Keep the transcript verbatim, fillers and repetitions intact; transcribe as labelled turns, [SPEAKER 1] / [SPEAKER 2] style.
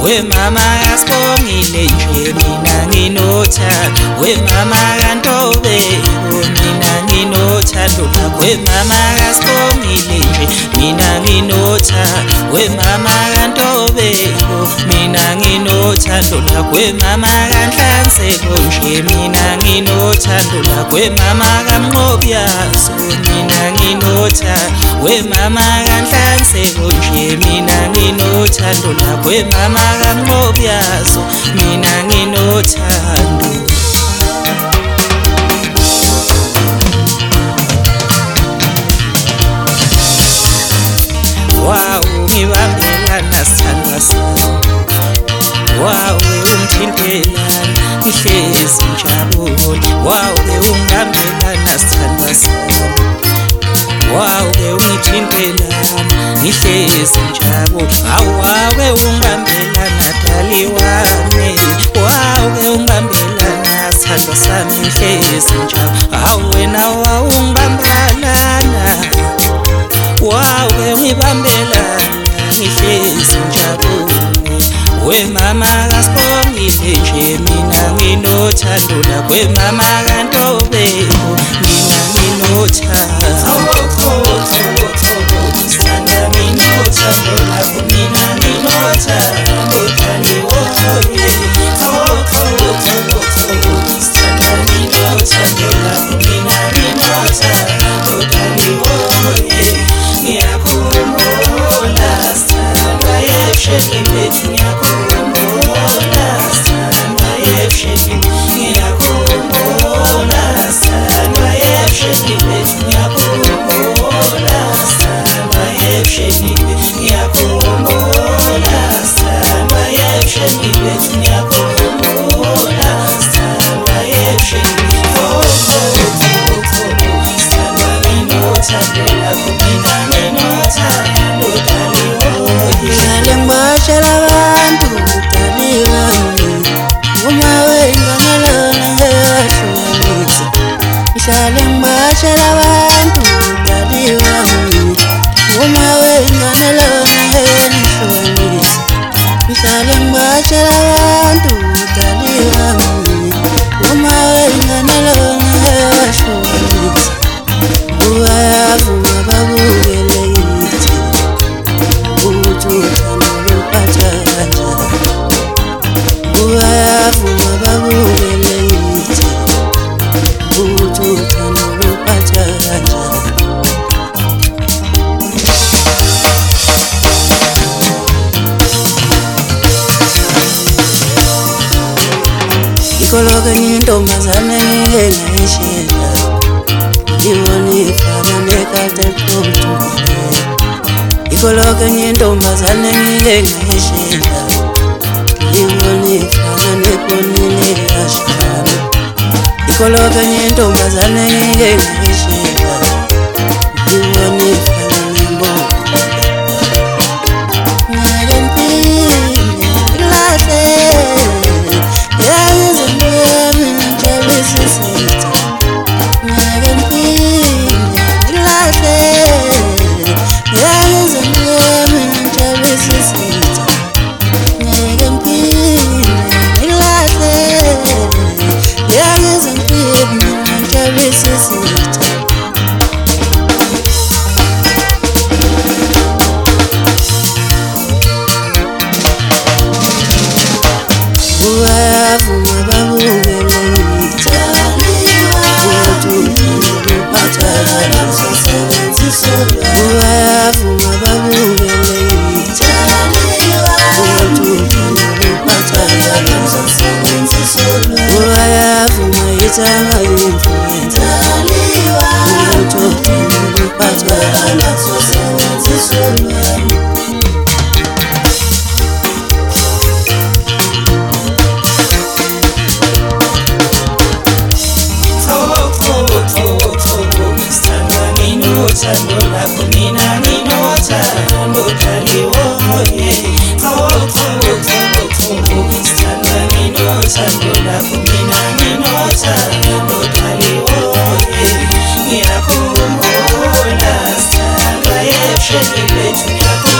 [SPEAKER 1] we mama kaSibongile nje mina nginothando, we mama kaNtobe mina nginothando lakho, we mama kaSibongile nje mina nginothando, we mama kaNtobe mina nginothando lakho, we mama kaNhlanzeko nje mina nginothando lakho, we mama kaMnqobyaso mina nginothando, we mama kaNhlanzeko nje mina nginothando lakho, we mama kaMnqobyaso mina nginothando. Wow, ngibambelana sithandwa sami, wow ungithintelana ngihlezi ngijabule, wow ungibambelana sithandwa sami, wow ungithintelana ngihlezi ngijabule, awawe ungibambelana dali wami, wow ungibambelana sithandwa sami ngihlezi ngijabule, awu wena wawungibambelana, wawe ngibambelana ngihlezi ngijabule, we mama kaSibongile nje mina nginothando lakho, we mama kaNtobe mina nginothando, sithanda nginothando lakho, mina nginothando dali woye, sithanda nginothando lakho, mina nginothando dali woye, ngiyakhumbula sithandwa ebushekini bethu, ngiyakhumbula sithandwa ebushekini, ngiyakhumbula sithandwa ebushekini bethu, ngiyakhumbula sithandwa ebushekini bethu, ngiyakhumbula sithandwa ebushekini bethu, ngiyakhumbula sithandwa ebushekini, oh sithandwa nginothando lakho, mina nginothando dali woye.
[SPEAKER 2] Ngihlale ngibashela abantu dali wami, uma wenganelona ngehlukanisa. Ngihlale ngibashela abantu dali wami, uma wenganelona ngehlukanisa. Ngihlale ngibashela abantu dali wami, uma wenganelona ngehlukanisa. Uyavuma babukele yithi ukuthi uthando luphatha kanjani, uyavuma babukele yithi ukuthi uthando luphatha kanjani. Ikoloke intombazane ngike ngayishela, ngibona ifana nekadekutule, ikoloke intombazane ngike ngayishela, ngibona ifana nebonile yashana, ikoloke intombazane ngike ngayishela, ngibona ifana nembobo. Ngeke ngiphinde ngilahle, yayenza ngiyami ngijabulisa isitha, ngeke ngiphinde ngilahle, yayenza ngiyami ngijabulisa isitha, ngeke ngiphinde ngilahle, yayenza ngiyami ngijabulisa isitha. Uyavuma babukele yithi ukuthi uthando luphatha kanjani, uyavuma babukele yithi ukuthi uthando luphatha kanjani, uyavuma yithi angayimfluenza ukuthi uthando luphatha kanjani.
[SPEAKER 1] Thando lakho, mina nginothando dali woye, sithanda nginothando lakho, mina nginothando dali woye, ngiyakhumbula sithandwa ebushekini bethu, ngiyakhumbula